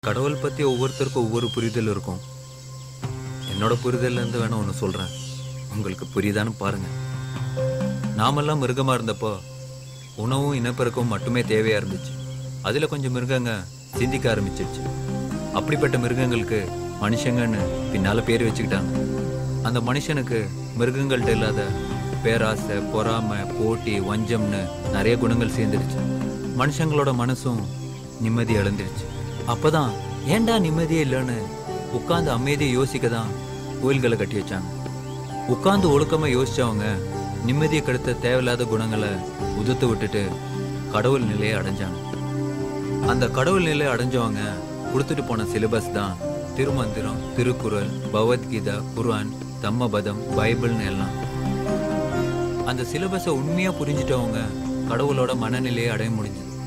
கடவுள் பத்தி ஒவ்வொருத்தருக்கும் ஒவ்வொரு புரிதல் இருக்கும். என்னோட புரிதல்ல இருந்து வேணா ஒன்று சொல்றேன், உங்களுக்கு புரியுதான்னு பாருங்க. நாமெல்லாம் மிருகமா இருந்தப்போ உணவும் இனப்பெருக்கவும் மட்டுமே தேவையா இருந்துச்சு. அதுல கொஞ்சம் மிருகங்க சிந்திக்க ஆரம்பிச்சிருச்சு. அப்படிப்பட்ட மிருகங்களுக்கு மனுஷங்கன்னு பின்னால பேர் வச்சுக்கிட்டாங்க. அந்த மனுஷனுக்கு மிருகங்கள்ட்ட இல்லாத பேராசை, பொறாமை, போட்டி, வஞ்சம்னு நிறைய குணங்கள் சேர்ந்துருச்சு. மனுஷங்களோட மனசும் நிம்மதி இழந்துருச்சு. அப்பதான் ஏண்டா நிம்மதியே இல்லைன்னு உட்கார்ந்து அமைதியை யோசிக்க தான் கோயில்களை கட்டி வச்சாங்க. உட்கார்ந்து ஒழுக்கமா யோசிச்சவங்க நிம்மதியை கெடுத்த தேவையில்லாத குணங்களை உதுத்து விட்டுட்டு கடவுள் நிலையை அடைஞ்சாங்க. அந்த கடவுள் நிலையை அடைஞ்சவங்க கொடுத்துட்டு போன சிலபஸ் தான் திருமந்திரம், திருக்குறள், பகவத்கீதா, குர்ஆன், தம்மபதம், பைபிள்னு எல்லாம். அந்த சிலபஸை உண்மையா புரிஞ்சிட்டவங்க கடவுளோட மனநிலையை அடைய முடிஞ்சது.